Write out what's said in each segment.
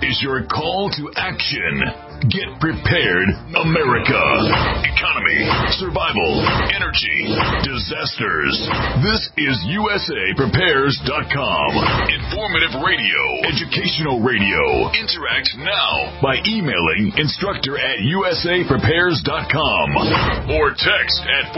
is your call to action. Get prepared, America. Economy, survival, energy, disasters. This is USAPrepares.com. Informative radio, educational radio. Interact now by emailing instructor@USAPrepares.com or text at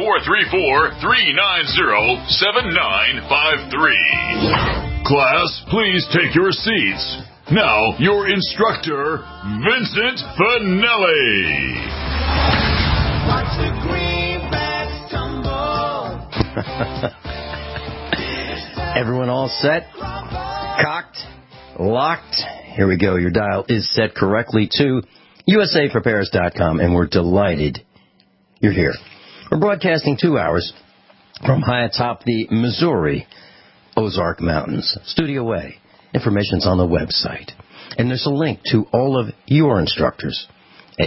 434-390-7953. Class, please take your seats. Now, your instructor, Vincent Finelli. Watch the greenbacks tumble. Everyone all set? Cocked? Locked? Here we go. Your dial is set correctly to USAPrepares.com, and we're delighted you're here. We're broadcasting 2 hours from high atop the Missouri Ozark Mountains, Studio A. Information's on the website. And there's a link to all of your instructors at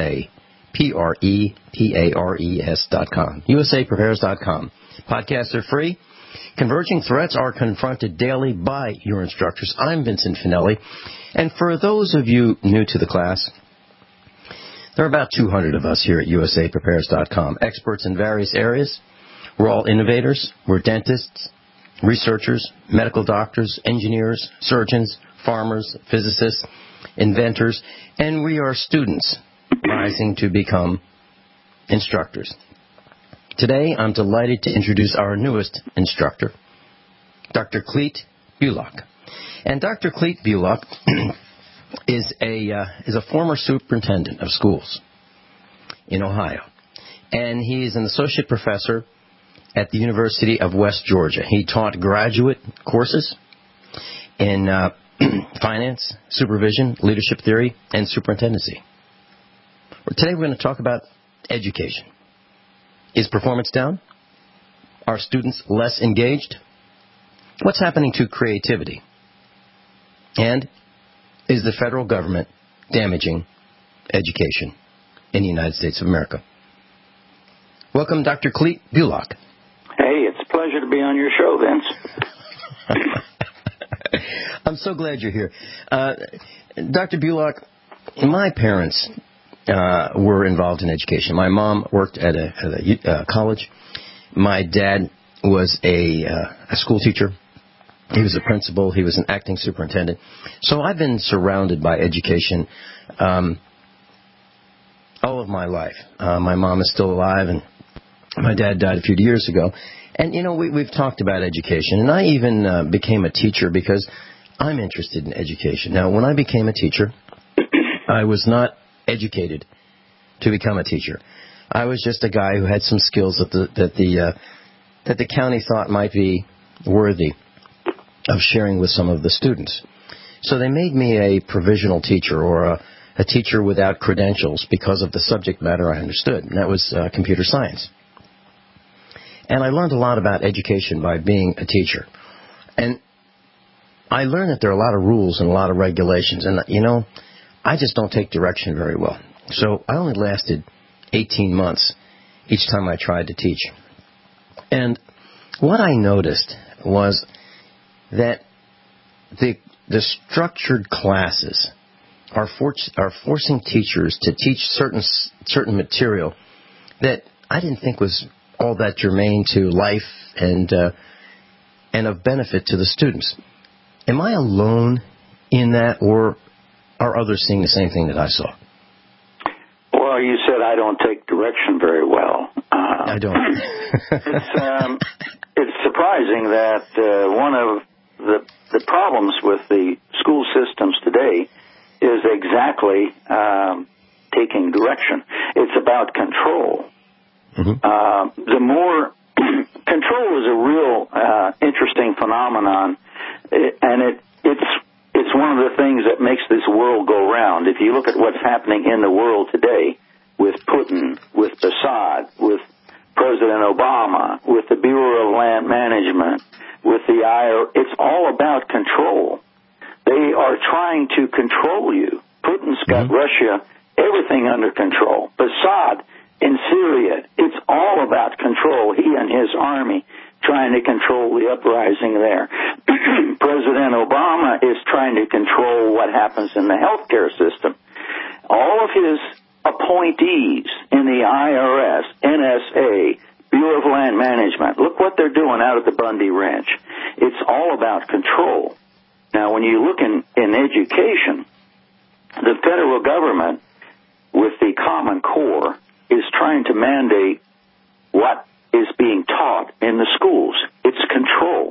USAPrepares.com. USAPrepares.com. Podcasts are free. Converging threats are confronted daily by your instructors. I'm Vincent Finelli. And for those of you new to the class, there are about 200 of us here at USAPrepares.com. Experts in various areas. We're all innovators. We're dentists, researchers, medical doctors, engineers, surgeons, farmers, physicists, inventors, and we are students rising to become instructors. Today, I'm delighted to introduce our newest instructor, Dr. Clete Bulock. And Dr. Clete Bulock is a former superintendent of schools in Ohio, and he's an associate professor at the University of West Georgia. He taught graduate courses in finance, supervision, leadership theory, and superintendency. Today we're going to talk about education. Is performance down? Are students less engaged? What's happening to creativity? And is the federal government damaging education in the United States of America? Welcome, Dr. Clete Bulock. Hey, it's a pleasure to be on your show, Vince. I'm so glad you're here. Dr. Bulock, my parents were involved in education. My mom worked at a college. My dad was a school teacher. He was a principal. He was an acting superintendent. So I've been surrounded by education all of my life. My mom is still alive, and my dad died a few years ago. And, you know, we've talked about education. And I even became a teacher because I'm interested in education. Now, when I became a teacher, I was not educated to become a teacher. I was just a guy who had some skills that the county thought might be worthy of sharing with some of the students. So they made me a provisional teacher, or a teacher without credentials, because of the subject matter I understood, and that was computer science. And I learned a lot about education by being a teacher. And I learned that there are a lot of rules and a lot of regulations. And, you know, I just don't take direction very well. So I only lasted 18 months each time I tried to teach. And what I noticed was that the structured classes are forcing teachers to teach certain material that I didn't think was all that germane to life and of benefit to the students. Am I alone in that, or are others seeing the same thing that I saw? Well, you said I don't take direction very well. I don't. It's surprising that one of the problems with the school systems today is exactly taking direction. It's about control. Mm-hmm. The more control is a real interesting phenomenon, and it's one of the things that makes this world go round. If you look at what's happening in the world today with Putin, with Assad, with President Obama, with the Bureau of Land Management, with the IRS, it's all about control. They are trying to control you. Putin's got Russia, everything under control. Assad in Syria, it's all about control. He and his army trying to control the uprising there. President President Obama is trying to control what happens in the healthcare system. All of his appointees in the IRS, NSA, Bureau of Land Management, look what they're doing out at the Bundy Ranch. It's all about control. Now, when you look in education, the federal government, with the Common Core, is trying to mandate what is being taught in the schools. It's control.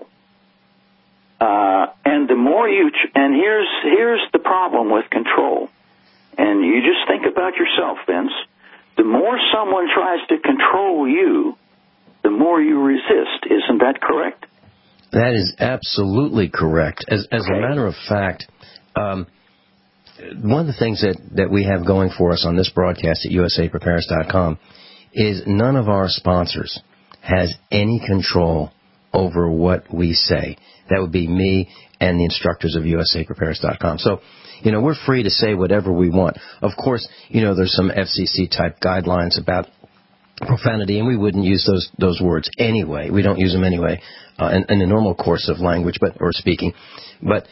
And the more and here's the problem with control. And you just think about yourself, Vince. The more someone tries to control you, the more you resist. Isn't that correct? That is absolutely correct. As a matter of fact, one of the things that we have going for us on this broadcast at usaprepares.com is none of our sponsors has any control over what we say. That would be me and the instructors of usaprepares.com. So, we're free to say whatever we want. Of course, there's some FCC-type guidelines about profanity, and we wouldn't use those words anyway. We don't use them anyway in the normal course of language or speaking. But,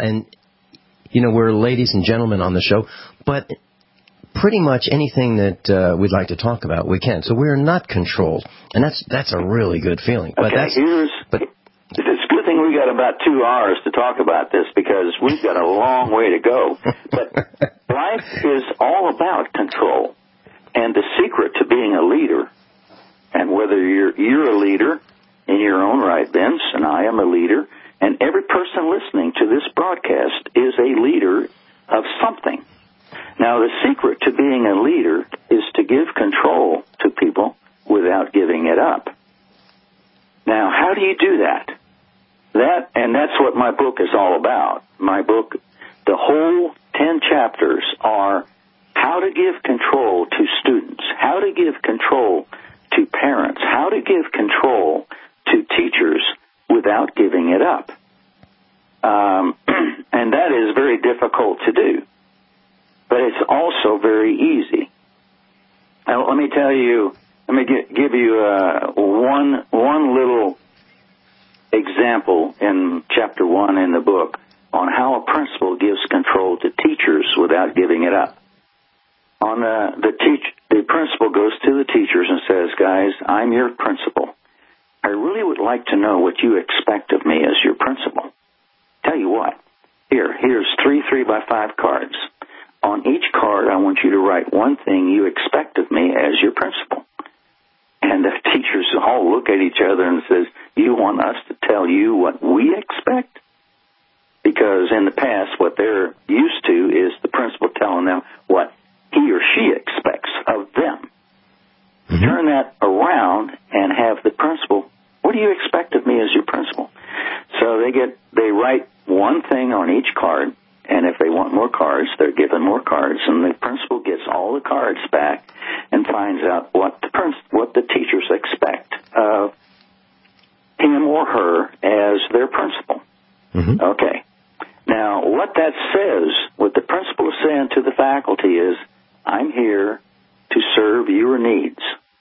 we're ladies and gentlemen on the show, but pretty much anything that we'd like to talk about, we can. So we're not controlled, and that's a really good feeling. It's a good thing we got about 2 hours to talk about this, because we've got a long way to go. But life is all about control. And the secret to being a leader, and whether you're a leader in your own right, Vince, and I am a leader, and every person listening to this broadcast is a leader of something. Now, the secret to being a leader is to give control to people without giving it up. Now, how do you do that? That's what my book is all about. My book, the whole 10 chapters are how to give control to students, how to give control to parents, how to give control to teachers without giving it up. And that is very difficult to do. But it's also very easy. Now, let me give you one little example in chapter 1 in the book on how a principal gives control to teachers without giving it up. The principal goes to the teachers and says, guys, I'm your principal. I really would like to know what you expect of me as your principal. Tell you what, here's 3 3x5 cards. On each card, I want you to write one thing you expect of me as your principal. And the teachers all look at each other and says, you want us to tell you what we expect? Because in the past, what they're used to is the principal telling them what he or she expects of them. Mm-hmm. Turn that around and have the principal, what do you expect of me as your principal? So they write one thing on each card, and if they want more cards, they're given more cards, and the principal gets all the cards back and finds out what the teachers expect of him or her as their principal. Mm-hmm. Okay. Now, what that says, what the principal is saying to the faculty is, I'm here to serve your needs.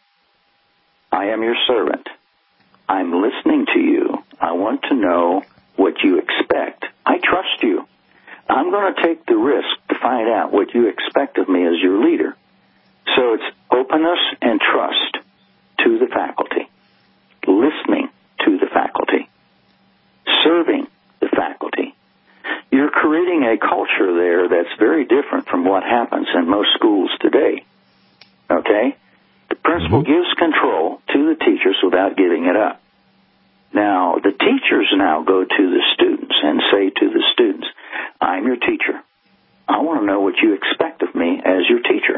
I am your servant. I'm listening to you. I want to know what you expect. I trust you. I'm going to take the risk to find out what you expect of me as your leader. So it's openness and trust to the faculty, listening to the faculty, serving the faculty. You're creating a culture there that's very different from what happens in most schools today. Okay? The principal gives control to the teachers without giving it up. Now, the teachers now go to the students and say to the students, I'm your teacher. I want to know what you expect of me as your teacher.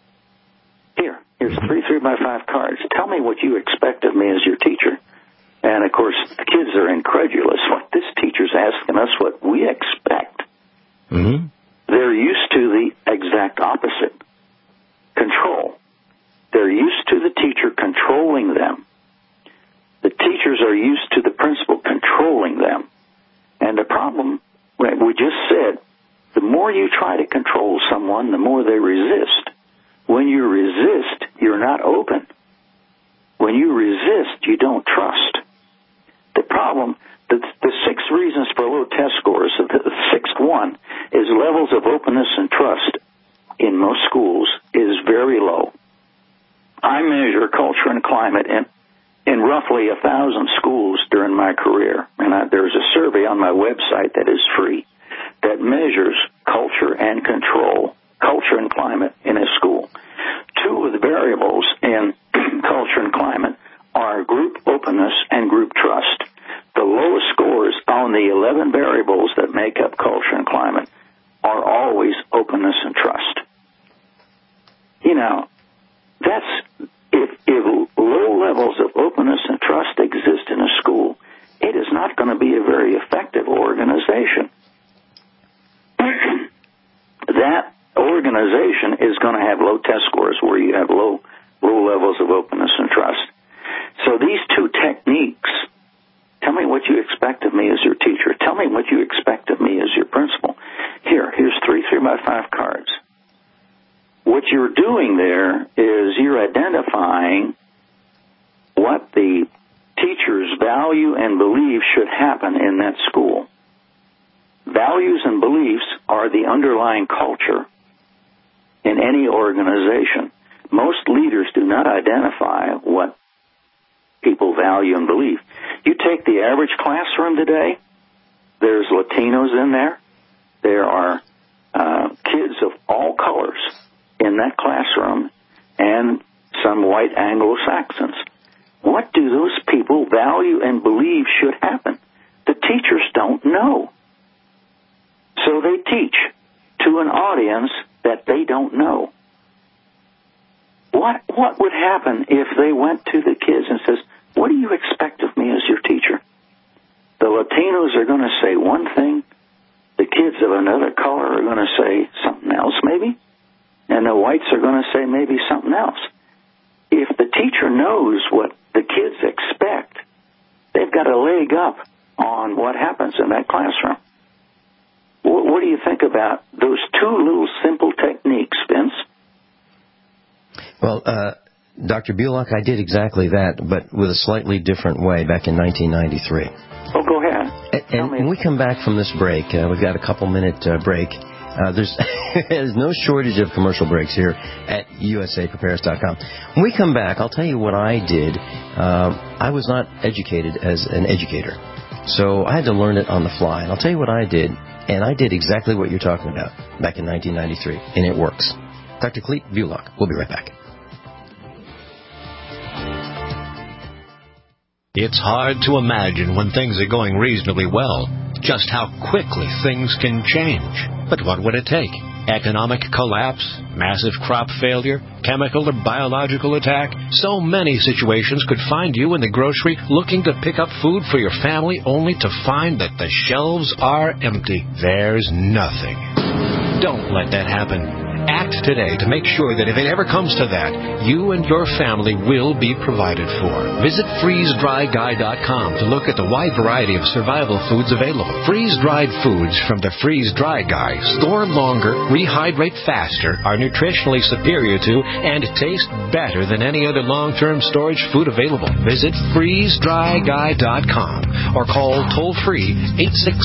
Here's 3 3x5 cards. Tell me what you expect of me as your teacher. And, of course, the kids are incredulous. What, this teacher's asking us what we expect. Mm-hmm. They're used to the exact opposite, control. They're used to the teacher controlling them. The teachers are used to the principal controlling them. And the problem, we just said, the more you try to control someone, the more they resist. When you resist, you're not open. When you resist, you don't trust. The problem, the 6 reasons for low test scores, the sixth one is levels of openness and trust in most schools is very low. I measure culture and climate in roughly 1,000 schools during my career, and there's a survey on my website that is free that measures culture and climate in a school. 2 of the variables in culture and climate are group openness and group trust. The lowest scores on the 11 variables that make up culture and climate are always openness and trust. That's if low levels of openness and trust exist in a school, it is not going to be a very effective organization. That organization is going to have low test scores where you have low levels of openness and trust. So these 2 techniques, tell me what you expect of me as your teacher. Tell me what you expect of me as your principal. Here's 3 3x5 cards. What you're doing there is you're identifying what the teachers value and believe should happen in that school. Values and beliefs are the underlying culture in any organization. Most leaders do not identify what people value and believe. You take the average classroom today, there's Latinos in there. There are kids of all colors in that classroom and some white Anglo-Saxons. What do those people value and believe should happen? The teachers don't know. So they teach to an audience that they don't know. What would happen if they went to the kids and says, what do you expect of me as your teacher? The Latinos are going to say one thing. The kids of another color are going to say something else maybe. And the whites are going to say maybe something else. If the teacher knows what the kids expect, they've got a leg up on what happens in that classroom. What do you think about those 2 little simple techniques, Vince? Well, Dr. Bullock, I did exactly that, but with a slightly different way back in 1993. Oh, go ahead. And when we come back from this break, we've got a couple-minute break. There's no shortage of commercial breaks here at usaprepares.com. When we come back, I'll tell you what I did. I was not educated as an educator, so I had to learn it on the fly. And I'll tell you what I did, and I did exactly what you're talking about back in 1993, and it works. Dr. Clete Bullock. We'll be right back. It's hard to imagine when things are going reasonably well just how quickly things can change. But what would it take? Economic collapse, massive crop failure, chemical or biological attack? So many situations could find you in the grocery looking to pick up food for your family only to find that the shelves are empty. There's nothing. Don't let that happen. Act today to make sure that if it ever comes to that, you and your family will be provided for. Visit FreezeDryGuy.com to look at the wide variety of survival foods available. Freeze-dried foods from the Freeze-Dry Guy store longer, rehydrate faster, are nutritionally superior to, and taste better than any other long-term storage food available. Visit FreezeDryGuy.com or call toll-free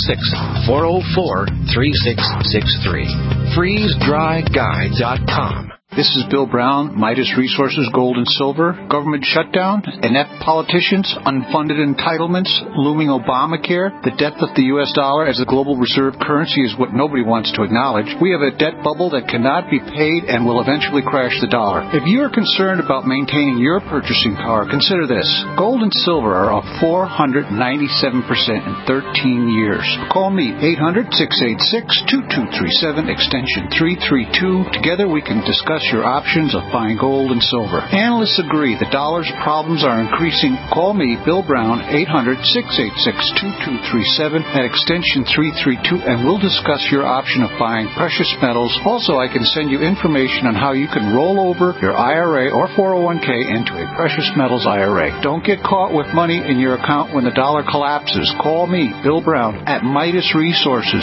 866-404-3663. FreezeDryGuy.com. This is Bill Brown, Midas Resources Gold and Silver, government shutdown, inept politicians, unfunded entitlements, looming Obamacare, the death of the U.S. dollar as a global reserve currency is what nobody wants to acknowledge. We have a debt bubble that cannot be paid and will eventually crash the dollar. If you are concerned about maintaining your purchasing power, consider this. Gold and silver are up 497% in 13 years. Call me, 800-686-2237, extension 332. Together we can discuss your options of buying gold and silver. Analysts agree the dollar's problems are increasing. Call me, Bill Brown, 800-686-2237 at extension 332, and we'll discuss your option of buying precious metals. Also, I can send you information on how you can roll over your IRA or 401k into a precious metals IRA. Don't get caught with money in your account when the dollar collapses. Call me, Bill Brown, at Midas Resources,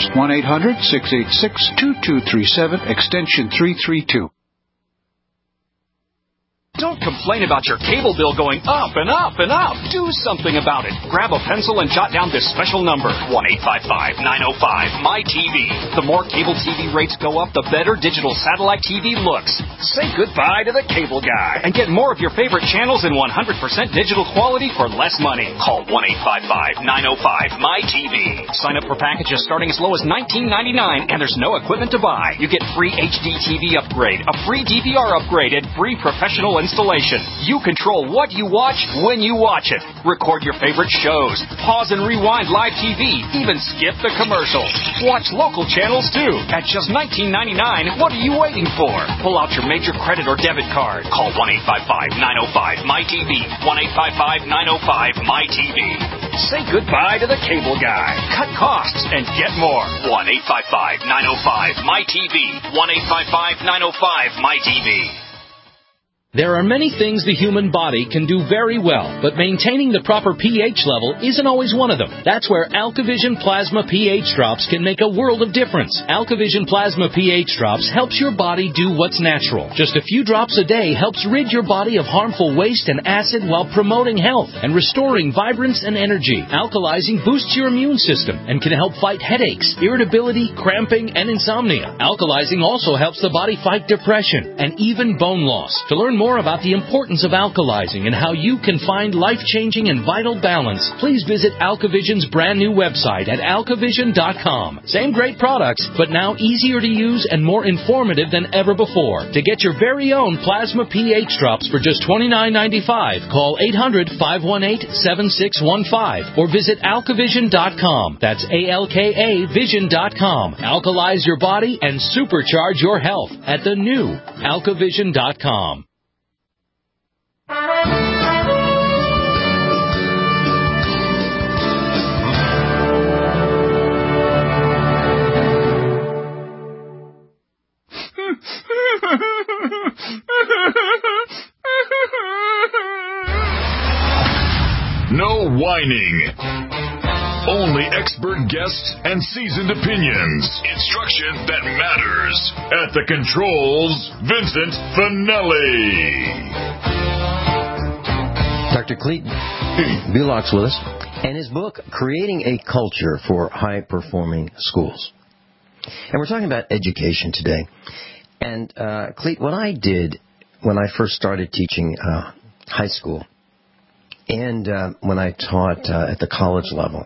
1-800-686-2237, extension 332. Don't complain about your cable bill going up and up and up. Do something about it. Grab a pencil and jot down this special number, 1-855-905-MY-TV. The more cable TV rates go up, the better digital satellite TV looks. Say goodbye to the cable guy and get more of your favorite channels in 100% digital quality for less money. Call 1-855-905-MY-TV. Sign up for packages starting as low as $19.99, and there's no equipment to buy. You get free HD TV upgrade, a free DVR upgrade, and free professional installation. You control what you watch when you watch it. Record your favorite shows. Pause and rewind live TV. Even skip the commercials. Watch local channels too. At just $19.99, what are you waiting for? Pull out your major credit or debit card. Call 1-855-905-MY-TV. 1-855-905-MY-TV. Say goodbye to the cable guy. Cut costs and get more. 1-855-905-MY-TV. 1-855-905-MY-TV. There are many things the human body can do very well, but maintaining the proper pH level isn't always one of them. That's where AlkaVision Plasma pH Drops can make a world of difference. AlkaVision Plasma pH Drops helps your body do what's natural. Just a few drops a day helps rid your body of harmful waste and acid while promoting health and restoring vibrance and energy. Alkalizing boosts your immune system and can help fight headaches, irritability, cramping, and insomnia. Alkalizing also helps the body fight depression and even bone loss. To learn more about the importance of alkalizing and how you can find life-changing and vital balance, please visit AlkaVision's brand new website at alkavision.com. Same great products, but now easier to use and more informative than ever before. To get your very own Plasma pH Drops for just $29.95, call 800-518-7615 or visit alkavision.com. That's ALKA Vision.com. Alkalize your body and supercharge your health at the new alkavision.com. No whining. Only expert guests and seasoned opinions. Instruction that matters. At the controls, Vincent Finelli. Dr. Clayton Bulock's with us, and his book, Creating a Culture for High-Performing Schools. And we're talking about education today. And, Clayton, what I did when I first started teaching high school and when I taught at the college level,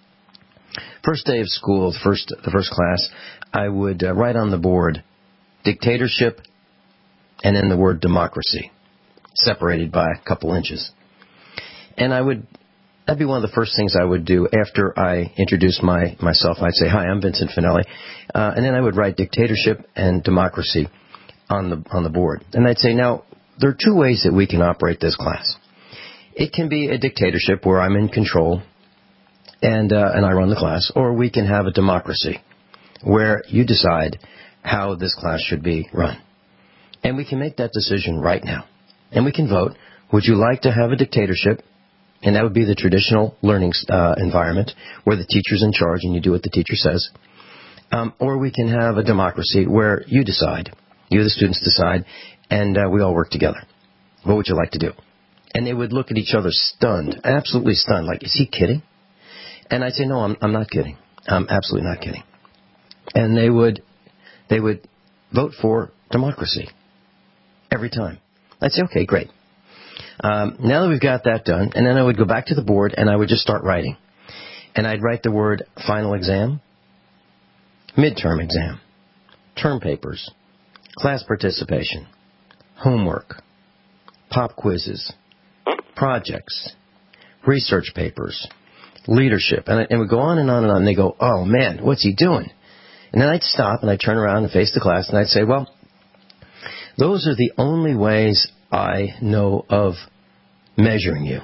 first day of school, the first class, I would write on the board dictatorship and then the word democracy, separated by a couple inches. And that'd be one of the first things I would do after I introduced myself. I'd say, "Hi, I'm Vincent Finelli," and then I would write dictatorship and democracy on the board. And I'd say, now there are two ways that we can operate this class. It can be a dictatorship where I'm in control and I run the class, or we can have a democracy where you decide how this class should be run. And we can make that decision right now. And we can vote. Would you like to have a dictatorship? And that would be the traditional learning environment where the teacher's in charge and you do what the teacher says. Or we can have a democracy where you decide, you the students decide, and we all work together. What would you like to do? And they would look at each other stunned, absolutely stunned, like, is he kidding? And I'd say, no, I'm not kidding. I'm absolutely not kidding. And they would vote for democracy every time. I'd say, okay, great. Now that we've got that done, and then I would go back to the board and I would just start writing. And I'd write the word final exam, midterm exam, term papers, class participation, homework, pop quizzes, projects, research papers, leadership. And it would go on and on and on. And they go, oh, man, what's he doing? And then I'd stop and I'd turn around and face the class and I'd say, well, those are the only ways I know of measuring you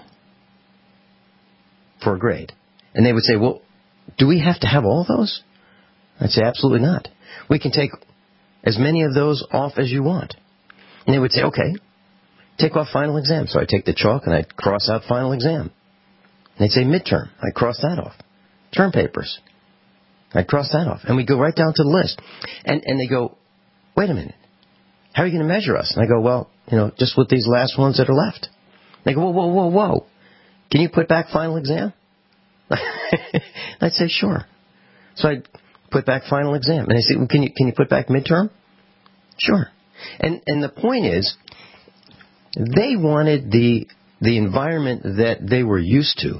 for a grade. And they would say, well, do we have to have all those? I'd say, absolutely not. We can take as many of those off as you want. And they would say, okay, take off final exam. So I'd take the chalk and I'd cross out final exam. And they'd say midterm. I'd cross that off. Term papers. I'd cross that off. And we'd go right down to the list. And they go, wait a minute. How are you going to measure us? And I go, well, just with these last ones that are left. They go, whoa. Can you put back final exam? I'd say, sure. So I'd put back final exam. And they say, well, can you put back midterm? Sure. And the point is, they wanted the environment that they were used to,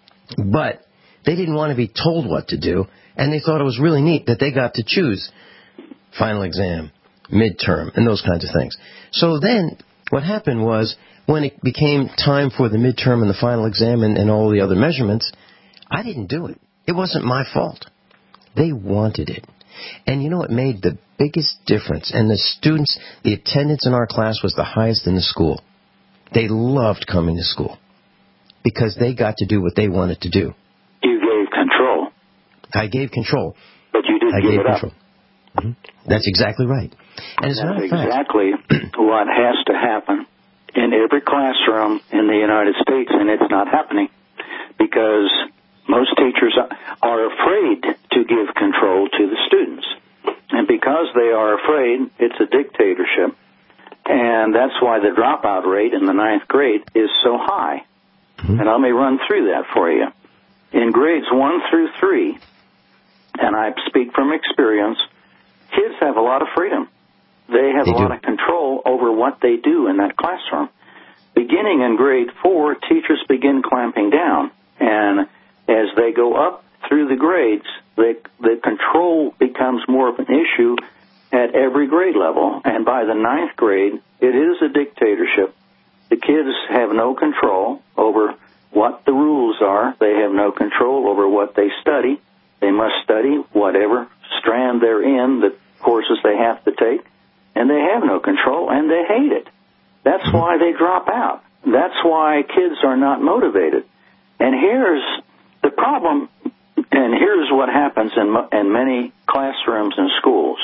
but they didn't want to be told what to do, and they thought it was really neat that they got to choose final exam, midterm, and those kinds of things. So then what happened was, when it became time for the midterm and the final exam and all the other measurements, I didn't do it. It wasn't my fault. They wanted it. And it made the biggest difference. And the students, the attendance in our class was the highest in the school. They loved coming to school because they got to do what they wanted to do. You gave control. I gave control. But you didn't give it up. Mm-hmm. That's exactly right. And as a matter of fact, exactly what has to happen in every classroom in the United States, and it's not happening because most teachers are afraid to give control to the students. And because they are afraid, it's a dictatorship. And that's why the dropout rate in the 9th grade is so high. Mm-hmm. And let me run through that for you. In grades 1 through 3, and I speak from experience, kids have a lot of freedom. They have a lot of control over what they do in that classroom. Beginning in grade 4, teachers begin clamping down. And as they go up through the grades, the control becomes more of an issue at every grade level. And by the 9th grade, it is a dictatorship. The kids have no control over what the rules are. They have no control over what they study. They must study whatever strand they're in, the courses they have to take. And they have no control, and they hate it. That's why they drop out. That's why kids are not motivated. And here's the problem, and here's what happens in many classrooms and schools.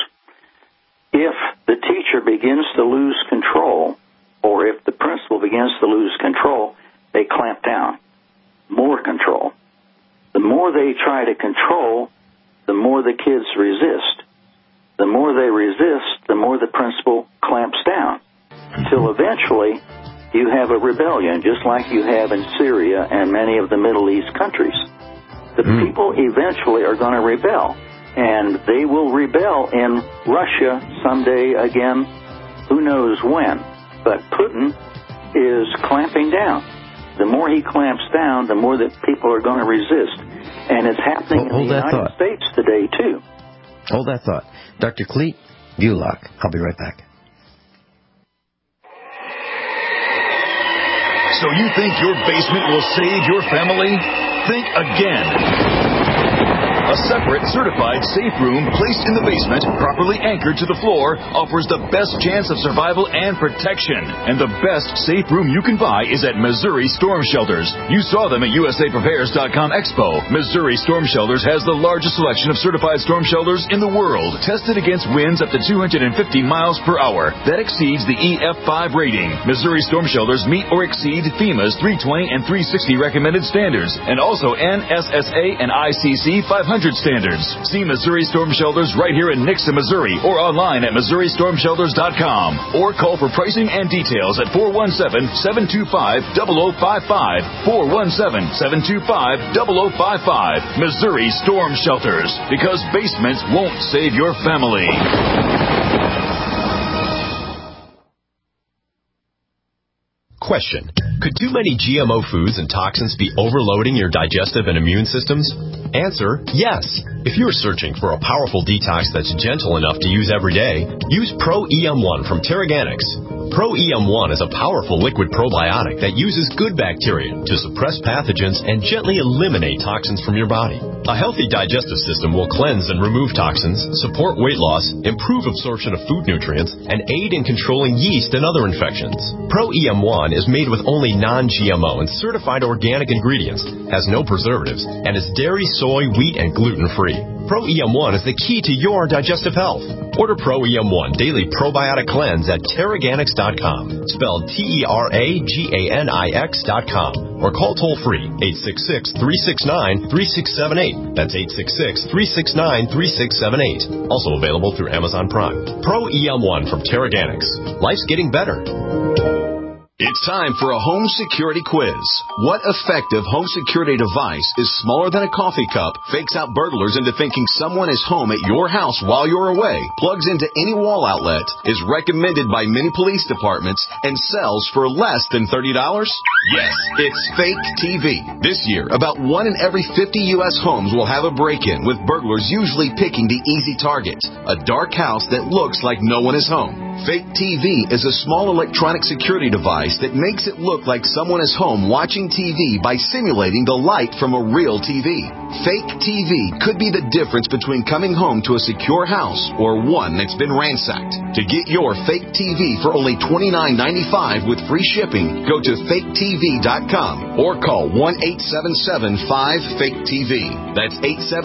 If the teacher begins to lose control, or if the principal begins to lose control, they clamp down. More control. The more they try to control, the more the kids resist. The more they resist, the more the principal clamps down. Until eventually, you have a rebellion, just like you have in Syria and many of the Middle East countries. The people eventually are going to rebel. And they will rebel in Russia someday again, who knows when. But Putin is clamping down. The more he clamps down, the more that people are going to resist. And it's happening in the United States today, too. Hold that thought. Dr. Clete Bulock. I'll be right back. So you think your basement will save your family? Think again. A separate, certified safe room placed in the basement, properly anchored to the floor, offers the best chance of survival and protection. And the best safe room you can buy is at Missouri Storm Shelters. You saw them at USAPrepares.com Expo. Missouri Storm Shelters has the largest selection of certified storm shelters in the world, tested against winds up to 250 miles per hour. That exceeds the EF5 rating. Missouri Storm Shelters meet or exceed FEMA's 320 and 360 recommended standards, and also NSSA and ICC 500 standards. See Missouri Storm Shelters right here in Nixa, Missouri, or online at MissouriStormShelters.com. Or call for pricing and details at 417-725-0055. 417-725-0055. Missouri Storm Shelters. Because basements won't save your family. Question. Could too many GMO foods and toxins be overloading your digestive and immune systems? Answer, yes. If you're searching for a powerful detox that's gentle enough to use every day, use Pro-EM1 from Terraganics. Pro-EM1 is a powerful liquid probiotic that uses good bacteria to suppress pathogens and gently eliminate toxins from your body. A healthy digestive system will cleanse and remove toxins, support weight loss, improve absorption of food nutrients, and aid in controlling yeast and other infections. Pro-EM1 is made with only non-GMO and certified organic ingredients, has no preservatives, and is dairy, soy, wheat, and gluten-free. Pro-EM1 is the key to your digestive health. Order Pro EM1 Daily Probiotic Cleanse at Teraganix.com, spelled Teraganix.com, or call toll-free 866-369-3678. That's 866-369-3678. Also available through Amazon Prime. Pro EM1 from Teraganix. Life's getting better. It's time for a home security quiz. What effective home security device is smaller than a coffee cup, fakes out burglars into thinking someone is home at your house while you're away, plugs into any wall outlet, is recommended by many police departments, and sells for less than $30? Yes, it's Fake TV. This year, about 1 in every 50 U.S. homes will have a break-in, with burglars usually picking the easy target, a dark house that looks like no one is home. Fake TV is a small electronic security device that makes it look like someone is home watching TV by simulating the light from a real TV. Fake TV could be the difference between coming home to a secure house or one that's been ransacked. To get your Fake TV for only $29.95 with free shipping, go to faketv.com or call 1-877-5-FAKE-TV. That's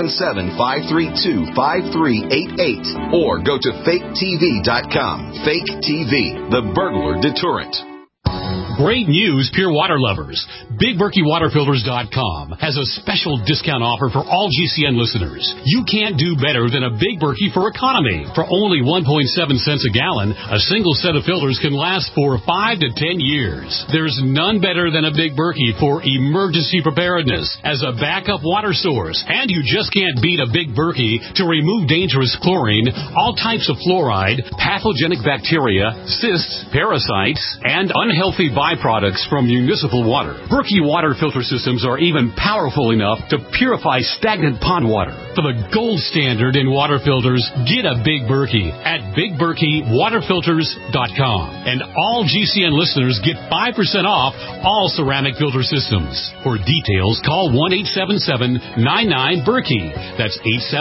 877-532-5388 or go to faketv.com. Fake TV, the burglar deterrent. Great news, Pure Water lovers. BigBerkeyWaterFilters.com has a special discount offer for all GCN listeners. You can't do better than a Big Berkey for economy. For only 1.7 cents a gallon, a single set of filters can last for 5 to 10 years. There's none better than a Big Berkey for emergency preparedness as a backup water source. And you just can't beat a Big Berkey to remove dangerous chlorine, all types of fluoride, pathogenic bacteria, cysts, parasites, and unhealthy byproducts from municipal water. Berkey water filter systems are even powerful enough to purify stagnant pond water. For the gold standard in water filters, get a Big Berkey at BigBerkeyWaterFilters.com. And all GCN listeners get 5% off all ceramic filter systems. For details, call 1-877-99-BERKEY. That's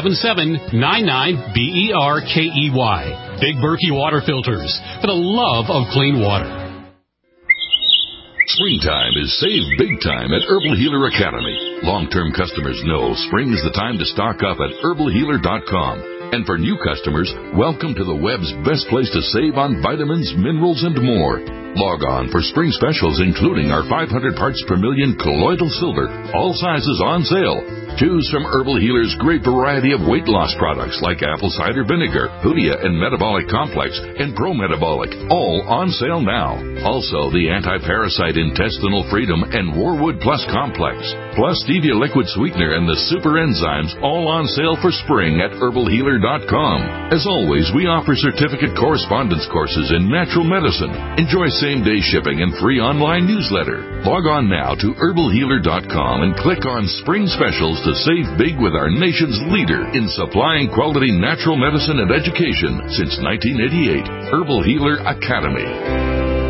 877-99-BERKEY. Big Berkey Water Filters, for the love of clean water. Springtime is save big time at Herbal Healer Academy. Long-term customers know spring is the time to stock up at herbalhealer.com. And for new customers, welcome to the web's best place to save on vitamins, minerals, and more. Log on for spring specials, including our 500 parts per million colloidal silver, all sizes on sale. Choose from Herbal Healer's great variety of weight loss products like apple cider vinegar, Hoodia and Metabolic Complex, and Pro Metabolic, all on sale now. Also, the anti-parasite Intestinal Freedom and Warwood Plus Complex, plus Stevia Liquid Sweetener and the Super Enzymes, all on sale for spring at herbalhealer.com. As always, we offer certificate correspondence courses in natural medicine. Enjoy same-day shipping and free online newsletter. Log on now to herbalhealer.com and click on Spring Specials to save big with our nation's leader in supplying quality natural medicine and education since 1988, Herbal Healer Academy.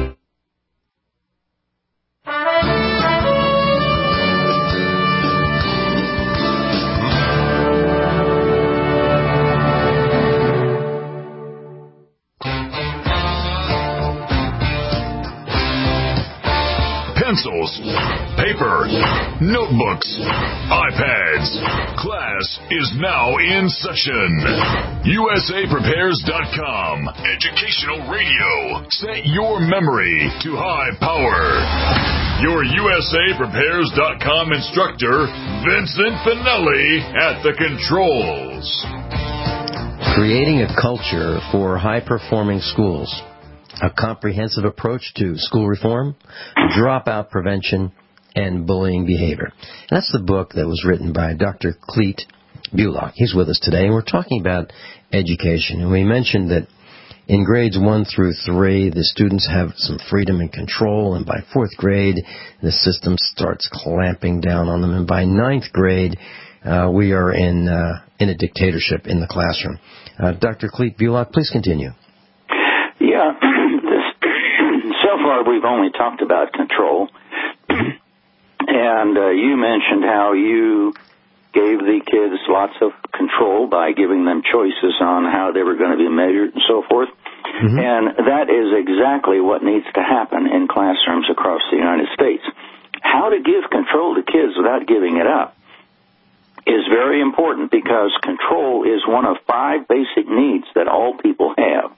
Pencils, paper, notebooks, iPads. Class is now in session. USAPrepares.com. Educational radio. Set your memory to high power. Your USAPrepares.com instructor, Vincent Finelli, at the controls. Creating a culture for high-performing schools. A comprehensive approach to school reform, dropout prevention, and bullying behavior. And that's the book that was written by Dr. Clete Bulock. He's with us today, and we're talking about education. And we mentioned that in grades 1 through 3, the students have some freedom and control, and by 4th grade, the system starts clamping down on them. And by 9th grade, we are in a dictatorship in the classroom. Dr. Clete Bulock, please continue. Yeah. So far, we've only talked about control. And you mentioned how you gave the kids lots of control by giving them choices on how they were going to be measured and so forth. Mm-hmm. And that is exactly what needs to happen in classrooms across the United States. How to give control to kids without giving it up is very important because control is one of 5 basic needs that all people have.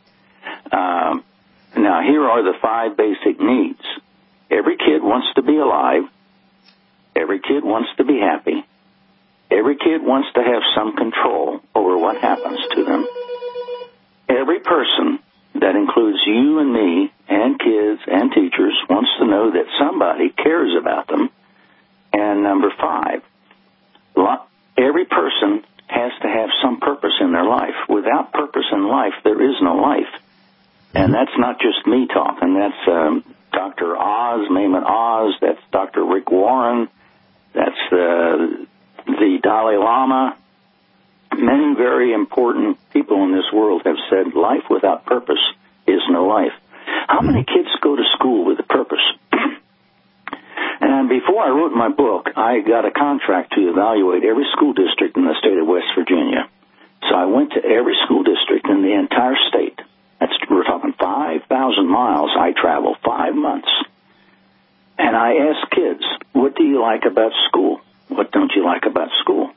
Now, here are the 5 basic needs. Every kid wants to be alive. Every kid wants to be happy. Every kid wants to have some control over what happens to them. Every person, that includes you and me and kids and teachers, wants to know that somebody cares about them. And number 5, every person has to have some purpose in their life. Without purpose in life, there is no life. And that's not just me talking. That's Dr. Oz, Mehmet Oz. That's Dr. Rick Warren. That's the Dalai Lama. Many very important people in this world have said life without purpose is no life. How many kids go to school with a purpose? And before I wrote my book, I got a contract to evaluate every school district in the state of West Virginia. So I went to every school district in the entire state. We're talking 5,000 miles I traveled, 5 months. And I asked kids, what do you like about school? What don't you like about school?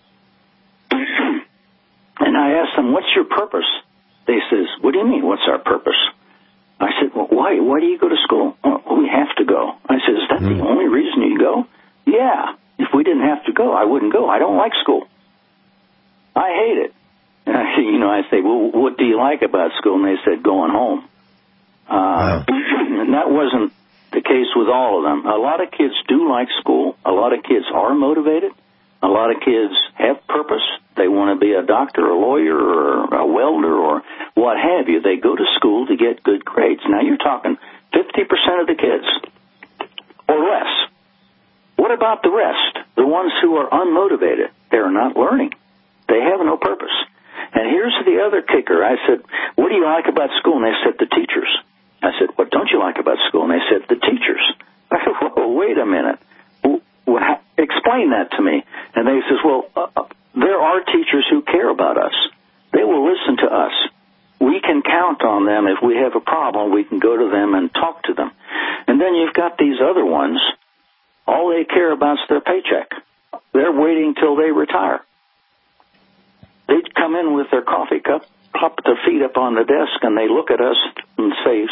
And I asked them, what's your purpose? They says, what do you mean, what's our purpose? I said, well, why do you go to school? Well, we have to go. I said, is that the only reason you go? Yeah. If we didn't have to go, I wouldn't go. I don't like school. I hate it. And I say, well, what do you like about school? And they said, going home. And that wasn't the case with all of them. A lot of kids do like school. A lot of kids are motivated. A lot of kids have purpose. They want to be a doctor, a lawyer, or a welder, or what have you. They go to school to get good grades. Now, you're talking 50% of the kids or less. What about the rest? The ones who are unmotivated. They're not learning. They have no purpose. And here's the other kicker. I said, what do you like about school? And they said, the teachers. I said, what don't you like about school? And they said, the teachers. I said, whoa, wait a minute. Explain that to me. And they says, well, there are teachers who care about us. They will listen to us. We can count on them. If we have a problem, we can go to them and talk to them. And then you've got these other ones. All they care about is their paycheck. They're waiting till they retire. They'd come in with their coffee cup, pop their feet up on the desk, and they look at us and say,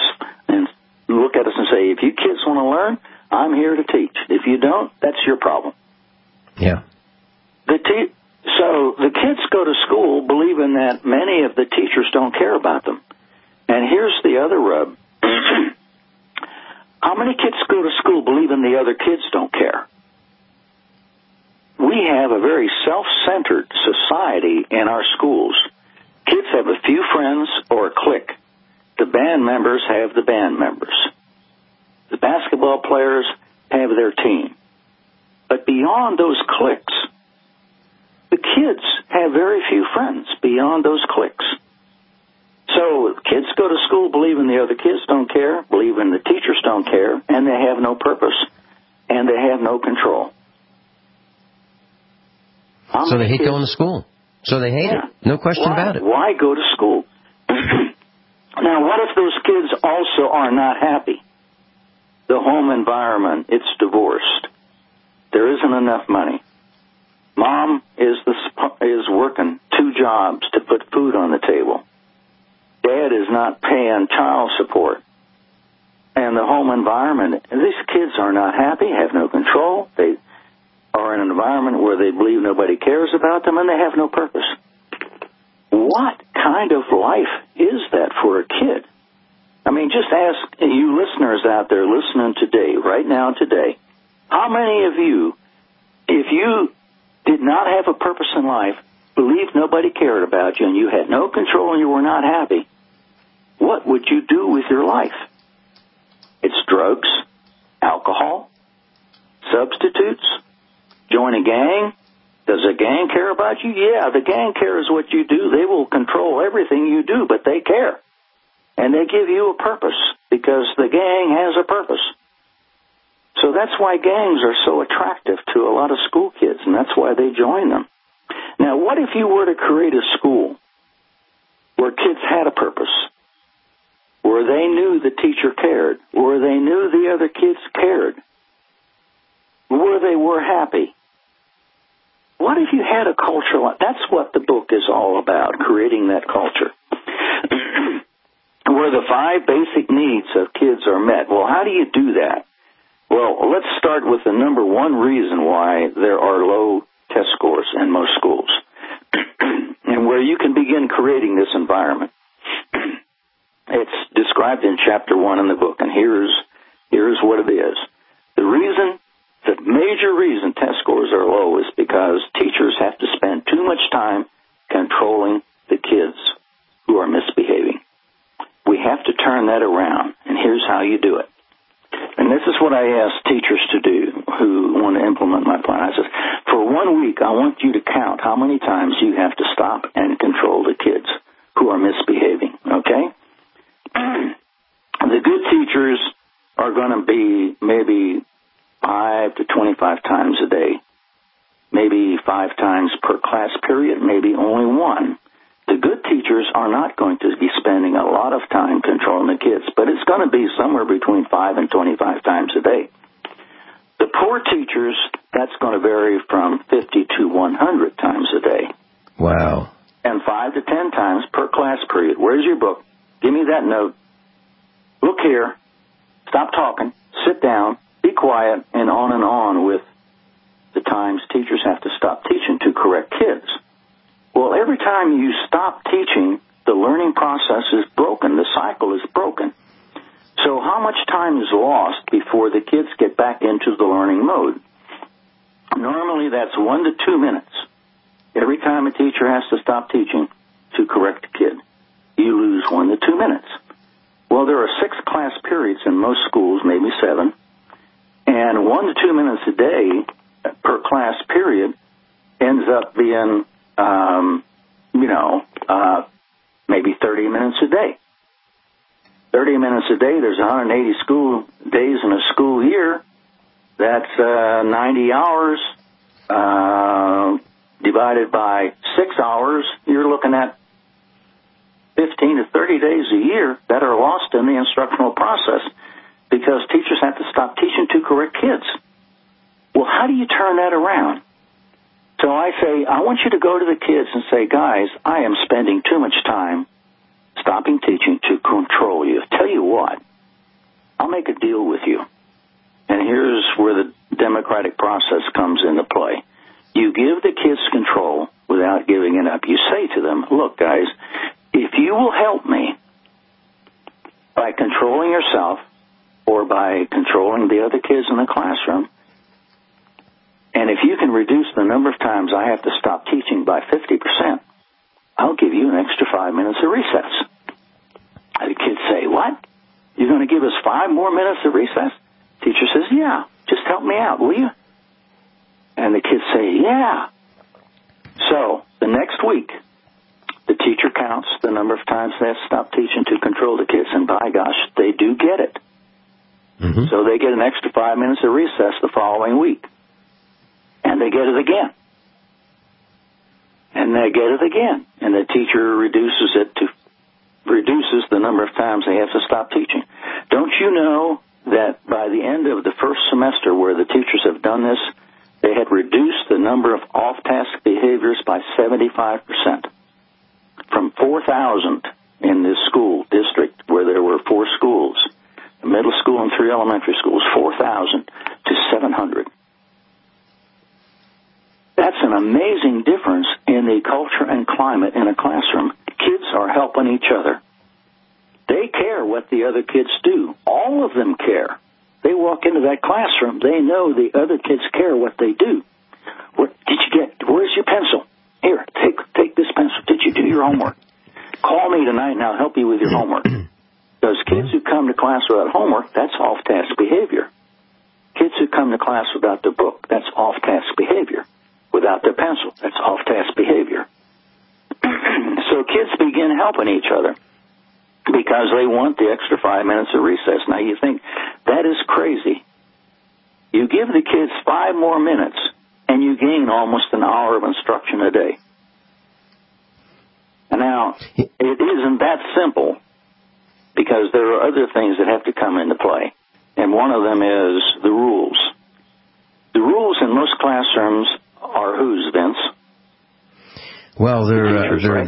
if you kids want to learn, I'm here to teach. If you don't, that's your problem. Yeah. So the kids go to school believing that many of the teachers don't care about them. And here's the other rub. How many kids go to school believing the other kids don't care? We have a very self-centered society in our schools. Kids have a few friends or a clique. The band members have the band members. The basketball players have their team. But beyond those cliques, the kids have very few friends beyond those cliques. So kids go to school believing the other kids don't care, believing the teachers don't care, and they have no purpose, and they have no control. So they hate going to school. So they hate it. No question about it. Why go to school? Now, what if those kids also are not happy? The home environment, it's divorced. There isn't enough money. Mom is working 2 jobs to put food on the table. Dad is not paying child support. And the home environment, these kids are not happy, have no control. They are in an environment where they believe nobody cares about them, and they have no purpose. What kind of life is that for a kid? I mean, just ask you listeners out there listening today, right now today, how many of you, if you did not have a purpose in life, believed nobody cared about you, and you had no control and you were not happy, what would you do with your life? It's drugs, alcohol, substitutes, join a gang. Does a gang care about you? Yeah, the gang cares what you do. They will control everything you do, but they care. And they give you a purpose because the gang has a purpose. So that's why gangs are so attractive to a lot of school kids, and that's why they join them. Now, what if you were to create a school where kids had a purpose, where they knew the teacher cared, where they knew the other kids cared, where they were happy, What if you had a culture like that's what the book is all about, creating that culture where the 5 basic needs of kids are met. Well, how do you do that? Well, let's start with the number one reason why there are low test scores in most schools and where you can begin creating this environment. It's described in chapter 1 in the book, and here's what it is. The major reason test scores are low is because teachers have to spend too much time controlling the kids who are misbehaving. We have to turn that around, and here's how you do it. And this is what I ask teachers to do who want to implement my plan. I said, for 1 week, I want you to count how many times you have to stop and control the kids who are misbehaving, okay? The good teachers are going to be maybe 5 to 25 times a day, maybe 5 times per class period, maybe only 1. The good teachers are not going to be spending a lot of time controlling the kids, but it's going to be somewhere between 5 and 25 times a day. The poor teachers, that's going to vary from 50 to 100 times a day. Wow. And 5 to 10 times per class period. Where's your book? Give me that note. Look here. Stop talking. Sit down. Be quiet. And on with the times teachers have to stop teaching to correct kids. Well, every time you stop teaching, the learning process is broken. The cycle is broken. So how much time is lost before the kids get back into the learning mode? Normally, that's 1 to 2 minutes. Every time a teacher has to stop teaching to correct a kid, you lose 1 to 2 minutes. Well, there are 6 class periods in most schools, maybe 7, and 1 to 2 minutes a day per class period ends up being maybe 30 minutes a day. 30 minutes a day, there's 180 school days in a school year. That's 90 hours divided by 6 hours. You're looking at 15 to 30 days a year that are lost in the instructional process because teachers have to stop teaching to correct kids. Well, how do you turn that around? So I say, I want you to go to the kids and say, guys, I am spending too much time stopping teaching to control you. Tell you what, I'll make a deal with you. And here's where the democratic process comes into play. You give the kids control without giving it up. You say to them, look, guys, if you will help me by controlling yourself or by controlling the other kids in the classroom, and if you can reduce the number of times I have to stop teaching by 50%, I'll give you an extra 5 minutes of recess. And the kids say, what? You're going to give us 5 more minutes of recess? Teacher says, yeah, just help me out, will you? And the kids say, yeah. So the next week, the teacher counts the number of times they have to stop teaching to control the kids, and by gosh, they do get it. Mm-hmm. So they get an extra 5 minutes of recess the following week. And they get it again. And they get it again. And the teacher reduces the number of times they have to stop teaching. Don't you know that by the end of the first semester where the teachers have done this, they had reduced the number of off-task behaviors by 75%. From 4,000 in this school district where there were 4 schools, a middle school and 3 elementary schools, 4,000 to 700. That's an amazing difference in the culture and climate in a classroom. Kids are helping each other. They care what the other kids do. All of them care. They walk into that classroom, they know the other kids care what they do. What did you get? Where's your pencil? Here, take this pencil. Did you do your homework? Call me tonight and I'll help you with your homework. Because kids who come to class without homework, that's off-task behavior. Kids who come to class without their book, that's off-task behavior. Without their pencil, that's off-task behavior. So kids begin helping each other because they want the extra 5 minutes of recess. Now you think, that is crazy. You give the kids 5 more minutes and you gain almost an hour of instruction a day. And now, it isn't that simple because there are other things that have to come into play. And one of them is the rules. The rules in most classrooms are whose, Vince? Well, they're right?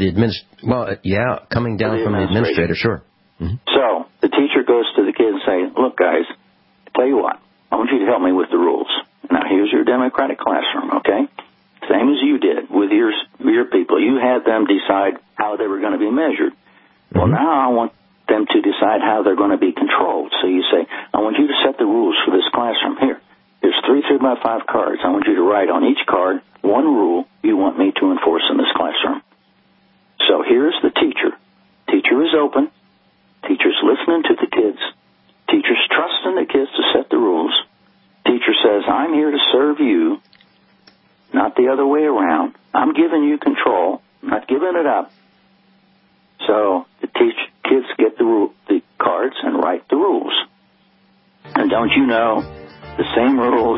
coming down from the administrator, sure. Mm-hmm. So the teacher goes to the kids and say, look, guys, tell you what, I want you to help me with the rules. Now, here's your democratic classroom, okay? Same as you did with your people. You had them decide how they were going to be measured. Mm-hmm. Well, now I want them to decide how they're going to be controlled. So you say, I want you to set the rules for this classroom. Here's 3 3x5 cards. I want you to write on each card one rule you want me to enforce in this classroom. So here's the teacher. Teacher is open. Teacher's listening to the kids. Teacher's trusting the kids to set the rules. Teacher says, I'm here to serve you, not the other way around. I'm giving you control, not giving it up. So the kids get the cards and write the rules. And don't you know, the same rules,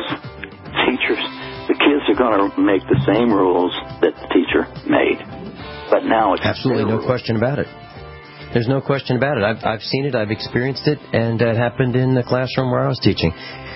the kids are going to make the same rules that the teacher made. But now it's absolutely no question about it. There's no question about it. I've seen it, I've experienced it, and it happened in the classroom where I was teaching.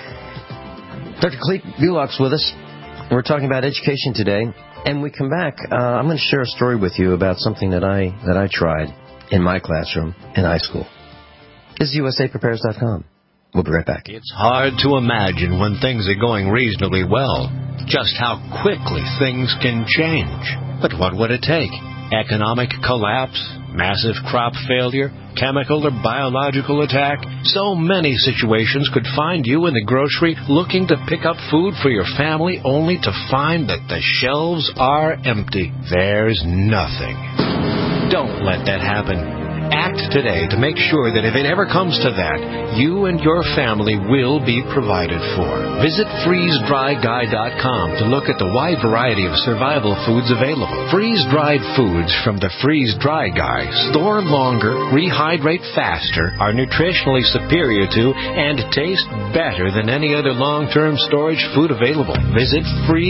Dr. Clete Bulock's with us. We're talking about education today. And we come back, I'm going to share a story with you about something that I tried in my classroom in high school. This is USAPrepares.com. We'll be right back. It's hard to imagine when things are going reasonably well just how quickly things can change. But what would it take? Economic collapse? Massive crop failure? Chemical or biological attack? So many situations could find you in the grocery looking to pick up food for your family only to find that the shelves are empty. There's nothing. Don't let that happen. Act today to make sure that if it ever comes to that, you and your family will be provided for. Visit freezedryguy.com to look at the wide variety of survival foods available. Freeze-dried foods from the Freeze Dry Guy store longer, rehydrate faster, are nutritionally superior to, and taste better than any other long-term storage food available. Visit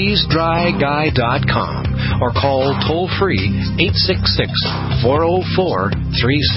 freezedryguy.com or call toll-free 866-404-3663.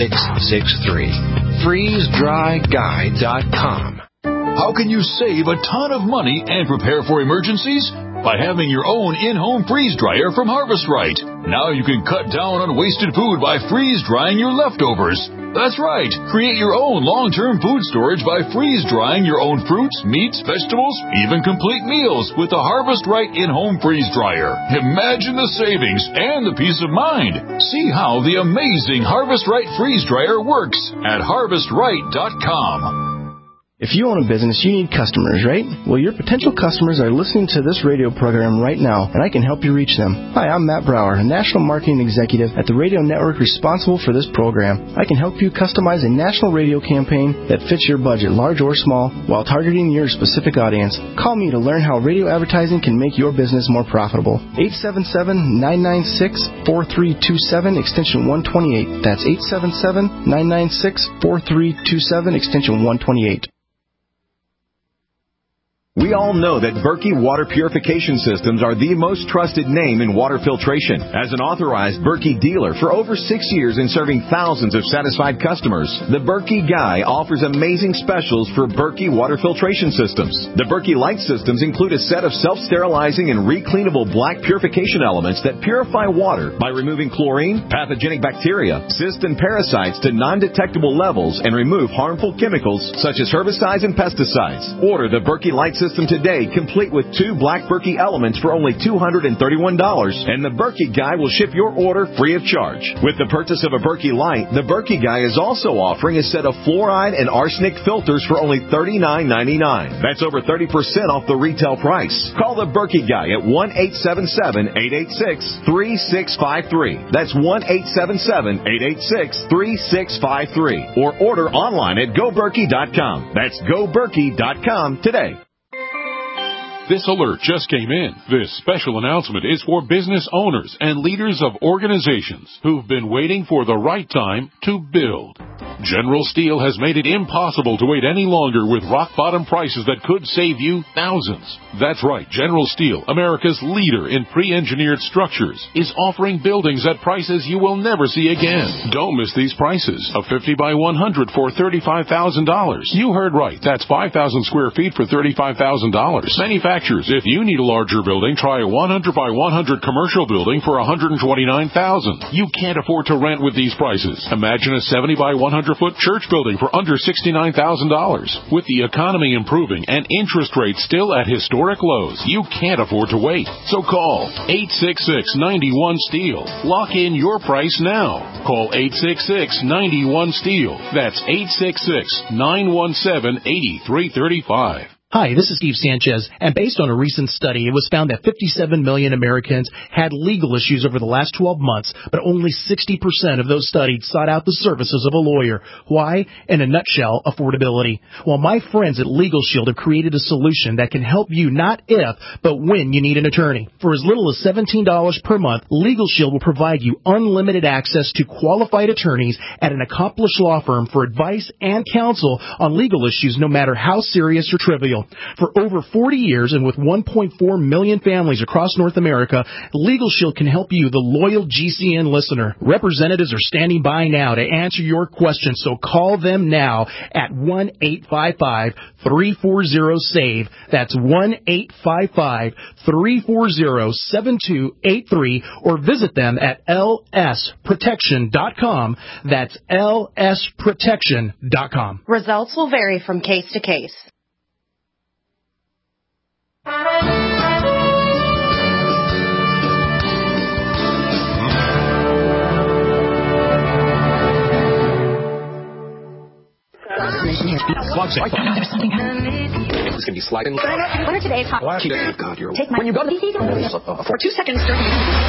FreezeDryGuy.com. How can you save a ton of money and prepare for emergencies? By having your own in-home freeze dryer from Harvest Right. Now you can cut down on wasted food by freeze drying your leftovers. That's right. Create your own long-term food storage by freeze drying your own fruits, meats, vegetables, even complete meals with the Harvest Right in-home freeze dryer. Imagine the savings and the peace of mind. See how the amazing Harvest Right freeze dryer works at harvestright.com. If you own a business, you need customers, right? Well, your potential customers are listening to this radio program right now, and I can help you reach them. Hi, I'm Matt Brower, a national marketing executive at the radio network responsible for this program. I can help you customize a national radio campaign that fits your budget, large or small, while targeting your specific audience. Call me to learn how radio advertising can make your business more profitable. 877-996-4327, extension 128. That's 877-996-4327, extension 128. We all know that Berkey Water Purification Systems are the most trusted name in water filtration. As an authorized Berkey dealer for over 6 years and serving thousands of satisfied customers, the Berkey Guy offers amazing specials for Berkey Water Filtration Systems. The Berkey Light Systems include a set of self-sterilizing and recleanable black purification elements that purify water by removing chlorine, pathogenic bacteria, cysts, and parasites to non-detectable levels and remove harmful chemicals such as herbicides and pesticides. Order the Berkey Light System today, complete with 2 black Berkey elements for only $231, and the Berkey Guy will ship your order free of charge. With the purchase of a Berkey Light, the Berkey Guy is also offering a set of fluoride and arsenic filters for only $39.99. That's over 30% off the retail price. Call the Berkey Guy at 1-877-886-3653. That's 1-877-886-3653. Or order online at GoBerkey.com. That's GoBerkey.com today. This alert just came in. This special announcement is for business owners and leaders of organizations who've been waiting for the right time to build. General Steel has made it impossible to wait any longer with rock-bottom prices that could save you thousands. That's right, General Steel, America's leader in pre-engineered structures, is offering buildings at prices you will never see again. Don't miss these prices. A 50 by 100 for $35,000. You heard right. That's 5,000 square feet for $35,000. Manufacturers, if you need a larger building, try a 100 by 100 commercial building for $129,000. You can't afford to rent with these prices. Imagine a 70 by 100-foot church building for under $69,000. With the economy improving and interest rates still at historic lows, you can't afford to wait. So call 866-91-STEEL. Lock in your price now. Call 866-91-STEEL. That's 866-917-8335. Hi, this is Steve Sanchez, and based on a recent study, it was found that 57 million Americans had legal issues over the last 12 months, but only 60% of those studied sought out the services of a lawyer. Why? In a nutshell, affordability. Well, my friends at Legal Shield have created a solution that can help you not if, but when you need an attorney. For as little as $17 per month, Legal Shield will provide you unlimited access to qualified attorneys at an accomplished law firm for advice and counsel on legal issues, no matter how serious or trivial. For over 40 years and with 1.4 million families across North America, Legal Shield can help you, the loyal GCN listener. Representatives are standing by now to answer your questions, so call them now at 1-855-340-SAVE. That's 1-855-340-7283, or visit them at lsprotection.com. That's lsprotection.com. Results will vary from case to case. There's something happening. It's going to be sliding. What are today's hot? God, you're... Take my... When you go to the... For 2 seconds during...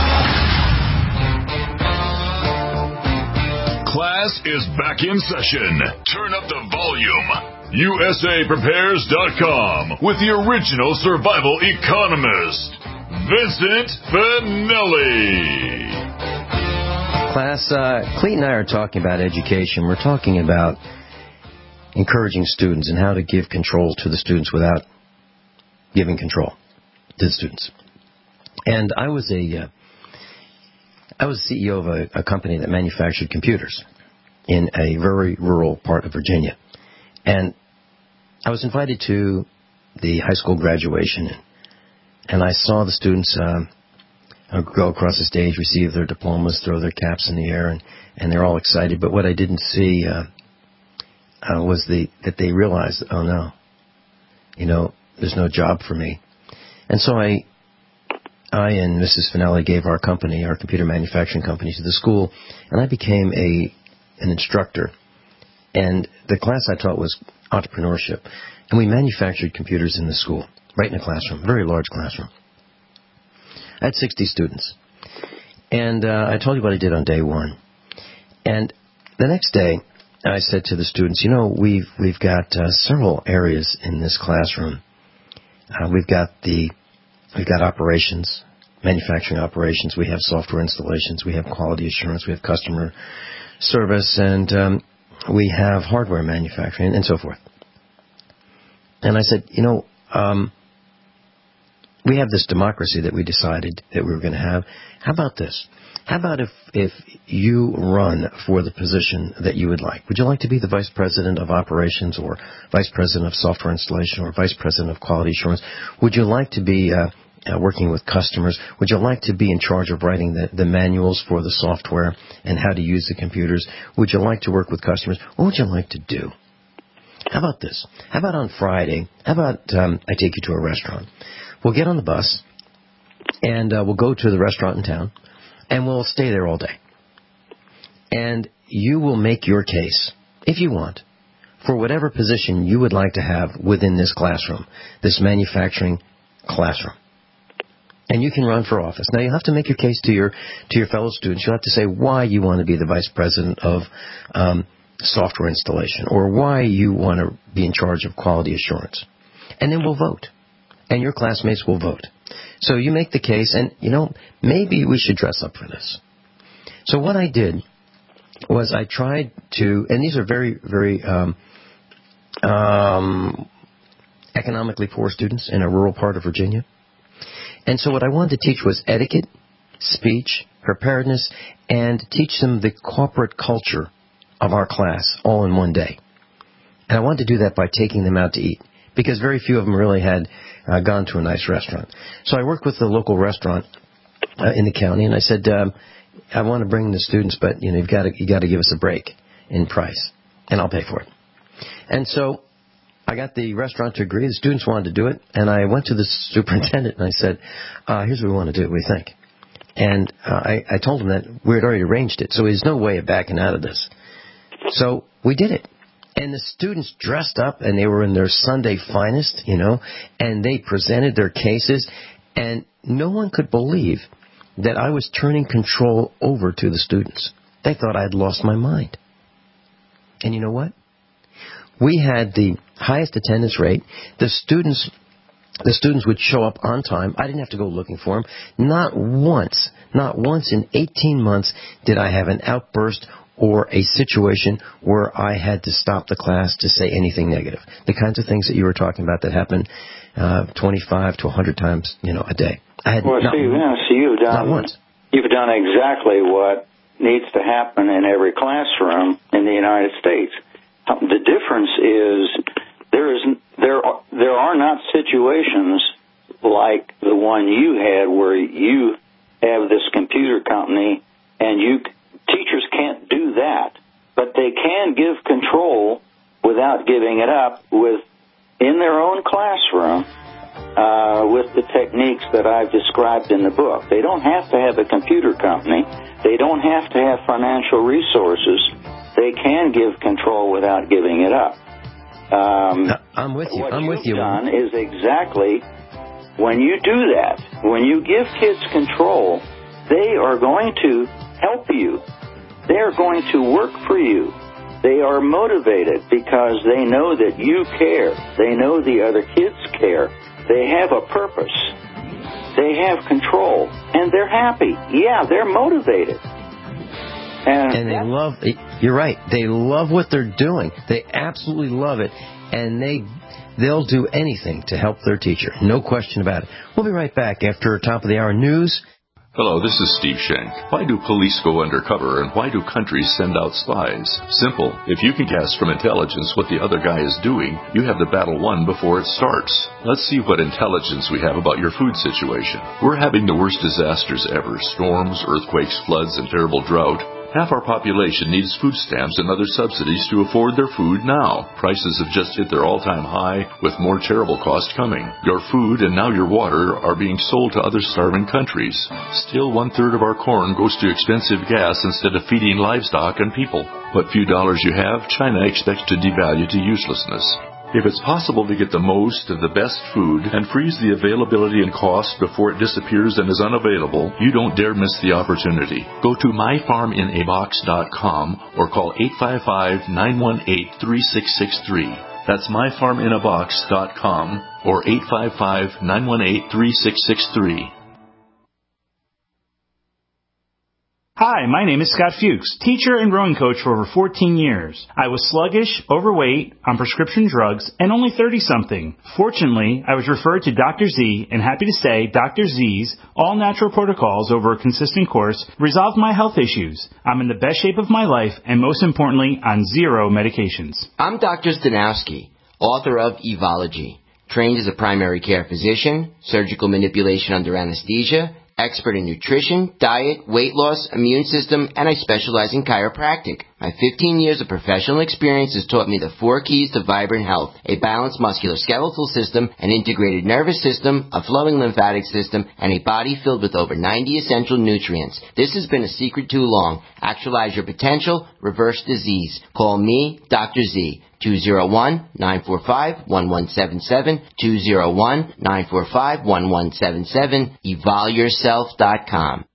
Class is back in session. Turn up the volume. USAPrepares.com with the original survival economist, Vincent Finelli. Class, Cleet and I are talking about education. We're talking about encouraging students and how to give control to the students without giving control to the students. And I was CEO of a company that manufactured computers in a very rural part of Virginia. And I was invited to the high school graduation, and I saw the students go across the stage, receive their diplomas, throw their caps in the air, and they're all excited. But what I didn't see was that they realized, oh no, there's no job for me. And so I and Mrs. Finelli gave our company, our computer manufacturing company, to the school, and I became an instructor. And the class I taught was entrepreneurship. And we manufactured computers in the school, right in a classroom, very large classroom. I had 60 students. And I told you what I did on day one. And the next day, I said to the students, we've got several areas in this classroom. We've got operations, manufacturing operations. We have software installations. We have quality assurance. We have customer service, and we have hardware manufacturing, and so forth. And I said, we have this democracy that we decided that we were going to have. How about this? How about if you run for the position that you would like? Would you like to be the vice president of operations, or vice president of software installation, or vice president of quality assurance? Would you like to be working with customers? Would you like to be in charge of writing the manuals for the software and how to use the computers? Would you like to work with customers? What would you like to do? How about this? How about on Friday, I take you to a restaurant. We'll get on the bus, and we'll go to the restaurant in town, and we'll stay there all day. And you will make your case, if you want, for whatever position you would like to have within this classroom, this manufacturing classroom. And you can run for office. Now, you have to make your case to your fellow students. You have to say why you want to be the vice president of software installation, or why you want to be in charge of quality assurance. And then we'll vote. And your classmates will vote. So you make the case, and, maybe we should dress up for this. So what I did was I tried to, and these are very, very economically poor students in a rural part of Virginia. And so what I wanted to teach was etiquette, speech, preparedness, and teach them the corporate culture of our class all in one day. And I wanted to do that by taking them out to eat, because very few of them really had gone to a nice restaurant. So I worked with the local restaurant in the county, and I said, I want to bring the students, but you've got to give us a break in price, and I'll pay for it. And so I got the restaurant to agree. The students wanted to do it, and I went to the superintendent and I said, here's what we want to do. What do you think? And I told him that we had already arranged it, so there's no way of backing out of this. So we did it. And the students dressed up, and they were in their Sunday finest, and they presented their cases, and no one could believe that I was turning control over to the students. They thought I had lost my mind. And you know what? We had the highest attendance rate. The students would show up on time. I didn't have to go looking for them. Not once in 18 months did I have an outburst or a situation where I had to stop the class to say anything negative. The kinds of things that you were talking about that happen 25 to 100 times, a day. I had you've done exactly what needs to happen in every classroom in the United States. The difference is there are not situations like the one you had where you have this computer company and teachers can't do that, but they can give control without giving it up in their own classroom with the techniques that I've described in the book. They don't have to have a computer company. They don't have to have financial resources. They can give control without giving it up. I'm with you. What you've done is exactly when you do that, when you give kids control, they are going to help you. They are going to work for you. They are motivated because they know that you care. They know the other kids care. They have a purpose. They have control. And they're happy. Yeah, they're motivated. And they love, you're right, they love what they're doing. They absolutely love it. And they'll do anything to help their teacher. No question about it. We'll be right back after top of the hour news. Hello, this is Steve Shank. Why do police go undercover and why do countries send out spies? Simple. If you can guess from intelligence what the other guy is doing, you have the battle won before it starts. Let's see what intelligence we have about your food situation. We're having the worst disasters ever. Storms, earthquakes, floods, and terrible drought. Half our population needs food stamps and other subsidies to afford their food now. Prices have just hit their all-time high, with more terrible costs coming. Your food and now your water are being sold to other starving countries. Still, 1/3 of our corn goes to expensive gas instead of feeding livestock and people. What few dollars you have, China expects to devalue to uselessness. If it's possible to get the most of the best food and freeze the availability and cost before it disappears and is unavailable, you don't dare miss the opportunity. Go to myfarminabox.com or call 855-918-3663. That's myfarminabox.com or 855-918-3663. Hi, my name is Scott Fuchs, teacher and rowing coach for over 14 years. I was sluggish, overweight, on prescription drugs, and only 30-something. Fortunately, I was referred to Dr. Z, and happy to say Dr. Z's all-natural protocols over a consistent course resolved my health issues. I'm in the best shape of my life, and most importantly, on 0 medications. I'm Dr. Stanowski, author of Evology, trained as a primary care physician, surgical manipulation under anesthesia, expert in nutrition, diet, weight loss, immune system, and I specialize in chiropractic. My 15 years of professional experience has taught me the 4 keys to vibrant health: a balanced musculoskeletal system, an integrated nervous system, a flowing lymphatic system, and a body filled with over 90 essential nutrients. This has been a secret too long. Actualize your potential, reverse disease. Call me, Dr. Z. 201-945-1177, 201-945-1177, evolyourself.com.